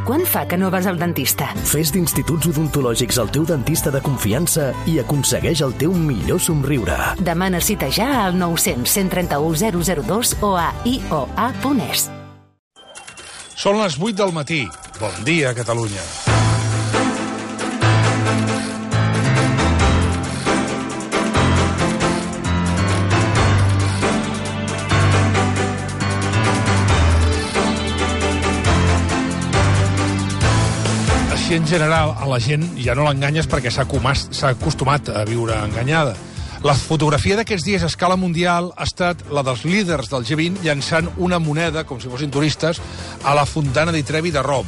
Quant fa que no vas al dentista? Fes d'Instituts Odontològics el teu dentista de confiança i aconsegueix el teu millor somriure. Demana cita ja al 900 131 002 o a ioa.es. Són les 8 del matí. Bon dia, Catalunya. Així, en general, a la gent ja no l'enganyes perquè s'ha acostumat a viure enganyada. La fotografia d'aquests dies a escala mundial ha estat la dels líders del G20 llançant una moneda, com si fossin turistes, a la Fontana di Trevi de Roma.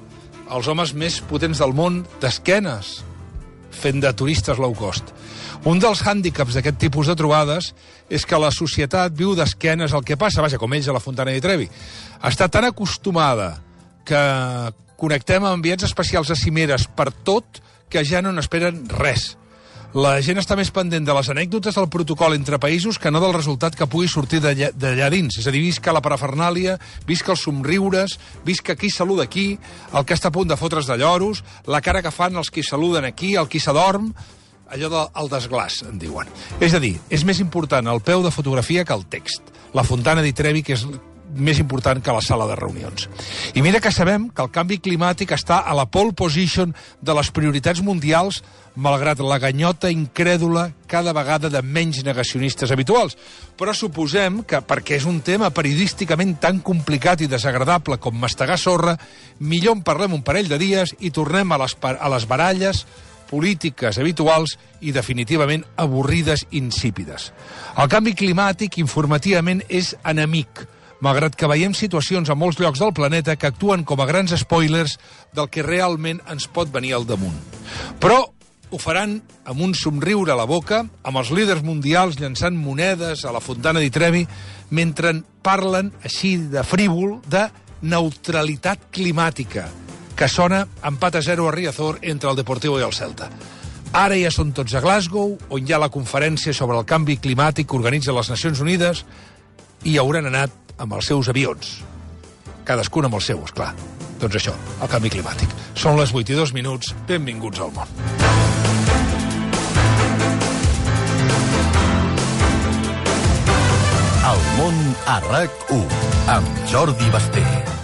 Els homes més potents del món d'esquenes, fent de turistes low cost. Un dels hàndicaps d'aquest tipus de trobades és que la societat viu d'esquenes al que passa, vaja, com ells a la Fontana di Trevi. Està tan acostumada que connectem amb ambients especials a cimeres per tot que ja no n'esperen res. La gent està més pendent de les anècdotes del protocol entre països que no del resultat que pugui sortir d'allà dins. És a dir, visca la parafernàlia, visca els somriures, visca qui saluda aquí, el que està a punt de fotre's de lloros, la cara que fan els qui saluden aquí, el qui s'adorm, allò del desglàs, en diuen. És a dir, és més important el peu de fotografia que el text. La Fontana di Trevi, que és més important que la sala de reunions. I mira que sabem que el canvi climàtic està a la pole position de les prioritats mundials, malgrat la ganyota incrèdula cada vegada de menys negacionistes habituals. Però suposem que, perquè és un tema periodísticament tan complicat i desagradable com mastegar sorra, millor en parlem un parell de dies i tornem a les baralles polítiques habituals i definitivament avorrides i insípides. El canvi climàtic informativament és enemic, malgrat que veiem situacions a molts llocs del planeta que actuen com a grans spoilers del que realment ens pot venir al damunt. Però ho faran amb un somriure a la boca, amb els líders mundials llançant monedes a la Fontana di Trevi, mentre parlen, així de frívol, de neutralitat climàtica, que sona empat a 0 a Riazor entre el Deportivo i el Celta. Ara ja són tots a Glasgow, on hi ha la conferència sobre el canvi climàtic que organitza les Nacions Unides, i hauran anat amb els seus avions. Cadascun amb el seu, esclar. Doncs això, el canvi climàtic. Són les 8 i 2 minuts. Benvinguts al món. El món a RAC1, amb Jordi Basté.